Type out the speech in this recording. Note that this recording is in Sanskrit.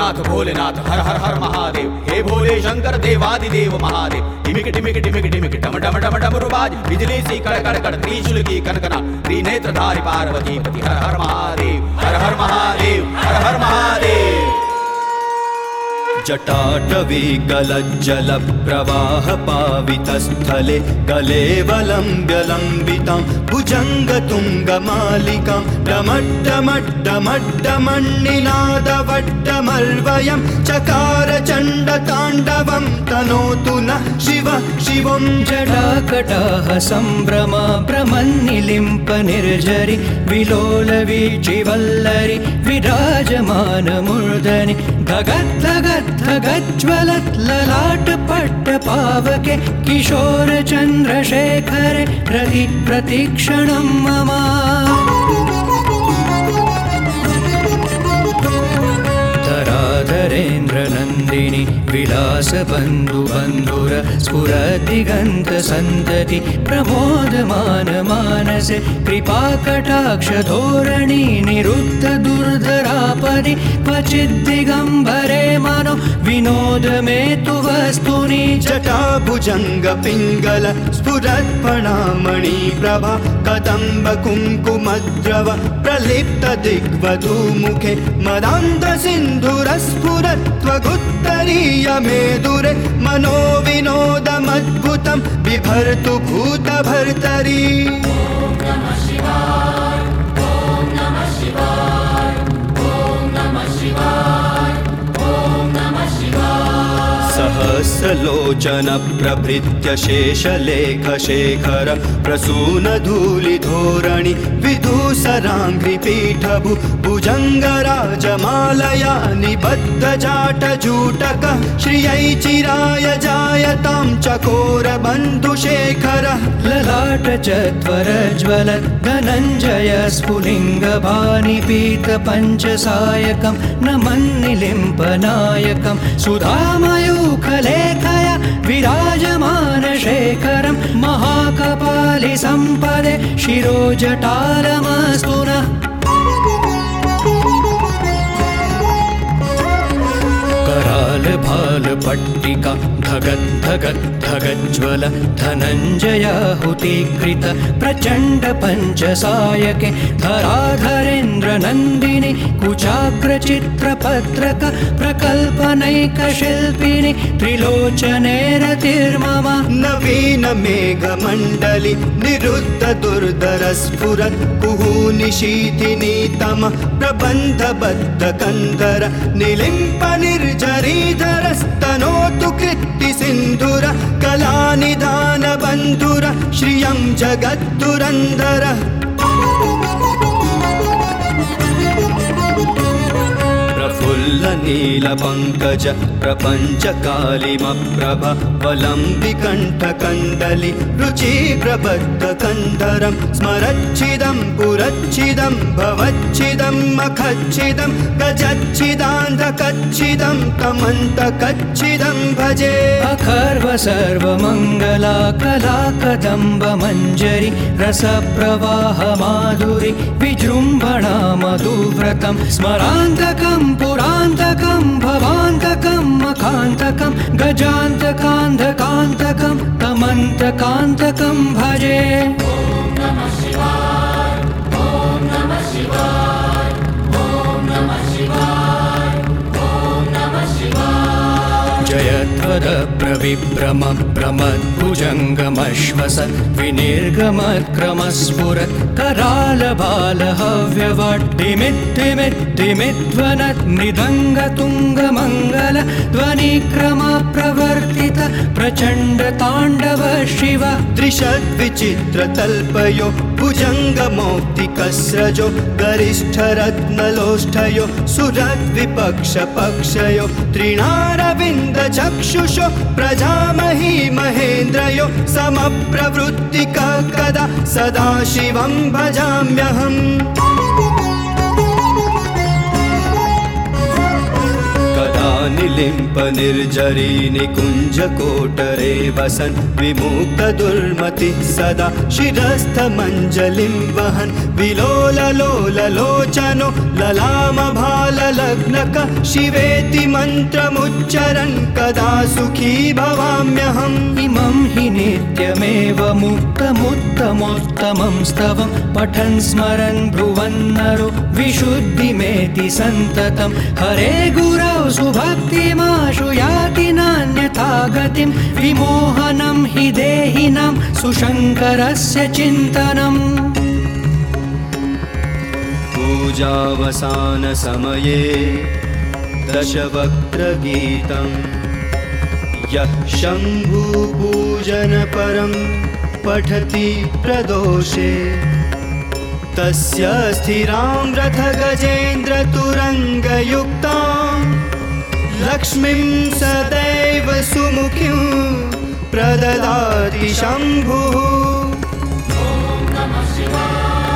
भोलेनाथ भोलेनाथ हर हर हर महादेव। हे भोले शंकर देवादिदेव महादेव। टिमिक टिमिक टिमिक टिमिक टम टम टम डमरुबाज बिजली सी कड़ कड़ कड़ त्रिशूल की कनकना त्रिनेत्रधारी पार्वती पति हर हर महादेव हर हर महादेव हर हर महादेव। जटाटवी गलज्जल प्रवाह पावितस्थले कलेवलम्ब्य लम्बितां भुजङ्गतुङ्गमालिकां डमड्डमड्डमड्डमण्डिनादवड्डमर्वयं चकार चण्डताण्डवं तनोतु नः शिवः शिवं। जटाकटाह सम्भ्रमा भ्रमन्निलिम्प निर्झरि विलोलवीचिवल्लरि विराजमानमूर्धनि धगद् धगद् धगज्ज्वलत् ललाट पट्ट पावके किशोर चन्द्रशेखरे रति प्रतीक्षणं मम। धराधरेन्द्र नन्दिनी विलास बन्धु बन्धुर स्फुरदिगन्त सन्तति प्रमोदमान मानसे कृपाकटाक्ष धोरणी निरुद्ध दुर्धरापदि क्वचिद्दिगम्बरे मनो विनोद मे तु वस्तुनि। जटाभुजङ्ग पिङ्गल स्फुरत्फणामणि प्रभा कदम्ब कुङ्कुमद्रव प्रलिप्त दिग्वधूमुखे मदान्त सिन्धुरस्फुरत्वगुत्तरीय मेदुरे मनो विनोदमद्भुतं बिभर्तु भूतभर्तरि। सहस्रलोचन प्रभृत्य शेषलेख शेखर प्रसूनधूलिधोरणि विदूसराङ्घ्रिपीठभु भुजङ्गराजमालया निबद्धजाटजूटकः श्रियै चिराय जायतां चकोरबन्धुशेखरः। ललाट चत्वरज्वल धनञ्जय स्फुलिङ्गभानिपीत पञ्चसायकं नमन्निलिम्पनायकं सुधामयूखलेखया विराजमानशेखरं महाकपालि सम्पदे शिरोजटालमस्तु नः। कराल भाल पट्टिका धगद् धगद् धगज्ज्वल धनञ्जयाहुतीकृत प्रचण्ड पञ्चसायके धराधरेन्द्र नन्दिनि कुचाग्रचित्रपत्रक प्रकल्पनैकशिल्पिनि त्रिलोचने रतिर्मम। नवीन मेघमण्डलि निरुद्ध दुर्धर स्फुरत् कुहूनिशीथिनी तम प्रबन्धबद्ध कन्धर निलिम्प निर्झरीधरस्तनोतु कृत्ति सिन्धुर कलानिधान बन्धुर श्रियं जगद्दुरन्धर। नीलपङ्कज प्रपञ्चकालिमप्रभ वलम्बिकण्ठकण्डलि रुचिप्रबद्धकन्धरं स्मरच्छिदं पुरच्छिदं भवच्छिदं मखच्छिदं गजच्छिदान्धकच्छिदं तमन्तकच्छिदं भजे। अखर्व सर्वमङ्गला कला कदम्ब मञ्जरी रसप्रवाह माधुरि विजृम्भणा मधुव्रतं स्मरान्तकं पुरान्तकं भवान्तकं मखान्तकं गजान्तकान्धकान्तकं तमन्तकान्तकं भजे। जयध्वद प्रविभ्रम प्रमद्भुजङ्गमश्वस विनिर्गमत्क्रमस्फुरत् करालबालहव्यवट्टिमित्तिमित्तिमिध्वनत् मृदङ्गतुङ्गमङ्गल ध्वनिक्रम प्रवर्तित प्रचण्ड ताण्डव शिव। त्रिषद्विचित्रतल्पयो भुजङ्गमौक्तिकस्रजो गरिष्ठरत्नलोष्ठयो सुरद्विपक्षपक्षयो त्रिणारविन्दचक्षुषो प्रजामही महेन्द्रयो समप्रवृत्तिकः कदा सदा शिवं भजाम्यहम्। कदा निर्जरी निकुञ्जकोटरे वसन् विमुक्तदुर्मतिः सदा शिरस्थमञ्जलिं वहन् विलोललोललोचनो ललामभाललग्नक शिवेति मन्त्रमुच्चरन् कदा सुखी भवाम्यहम् इमं हि नित्यमेव मुक्तमुत्तमोत्तमं स्तवं पठन् स्मरन् ब्रुवन्नरो विशुद्धिमेति सन्ततं हरे गुरौ सुभक्तिमाशु याति नान्यथा गतिं विमोहनं हि देहिनां सुशङ्करस्य चिन्तनम् पूजावसानसमये दशवक्त्रगीतं यः शम्भुपूजनपरं पठति प्रदोषे तस्य स्थिरां रथगजेन्द्रतुरङ्गयुक्तां लक्ष्मीं सदैव सुमुखीं प्रददाति शम्भुः। ॐ नमः शिवाय।